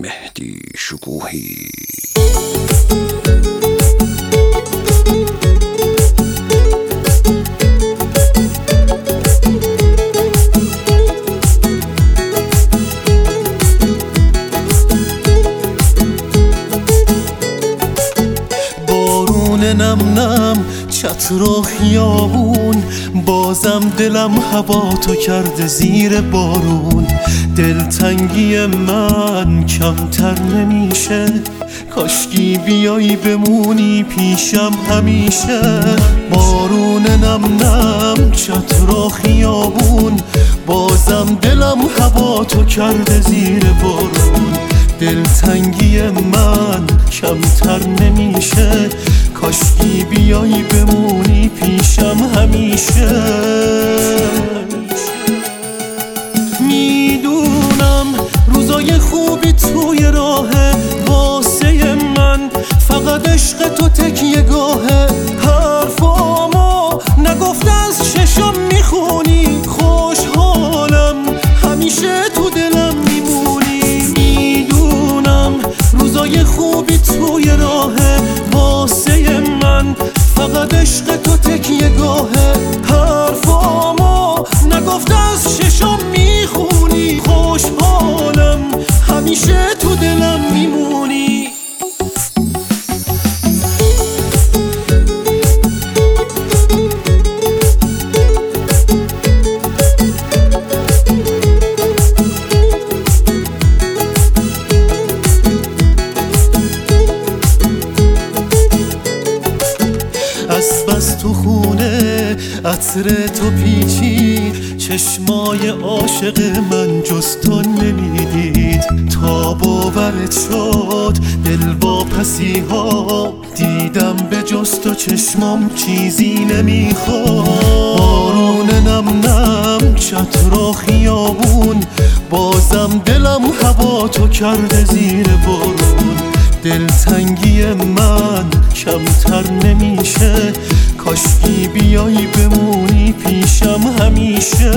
مهدی شکوهی. بارون نم نم چتر و خیابون، بازم دلم هوا تو کرده زیر بارون. دلتنگی من کمتر نمیشه، کاشکی بیایی بمونی پیشم همیشه. بارون نم نم چتر و خیابون، بازم دلم هوا تو کرده زیر بارون. دلتنگی من کمتر نمیشه، کاشکی بیایی بمونی پیشم همیشه. میدونم روزای خوبی توی راهه واسه من، فقط عشق تو تکیه گاهه. حرفامو نگفته از چشم میخونی، خوشحالم همیشه تو دلم میمونی. میدونم روزای خوبی توی راهه واسه من، فقط عشق تو تکیه گاهه. حرفامو نگفته از چشم میخونی، خوشحالم همیشه تو دلم میمونی. بس تو خونه عطر تو پیچید، چشمای عاشق من جز تو نمیدید. تا باورت شد دل واپسی ها دیدم، به جز تو چشمام چیزی نمیخواد. بارون نم نم چتر و خیابون، بازم دلم هوا تو کرده زیر بارون. دلتنگی من کمتر نمیشه، کاشکی بیایی بمونی پیشم همیشه.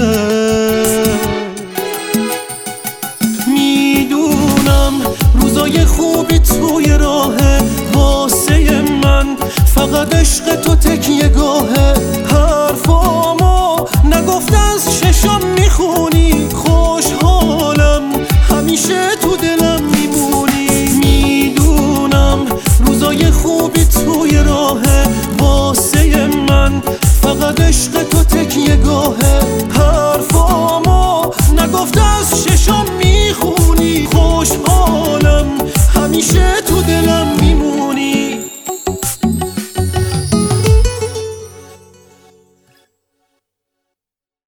میدونم روزای خوبی توی راهه واسه من، فقط عشق تو تکیه گاهه. حرفامو نگفته از چشم میخونی، خوشحالم همیشه تو دلم میمونی. میدونم روزای خوبی توی راهه واسه من، فقط عشق تو تکیه گاهه. حرفامو نگفته از چشم میخونی، خوشحالم همیشه تو دلم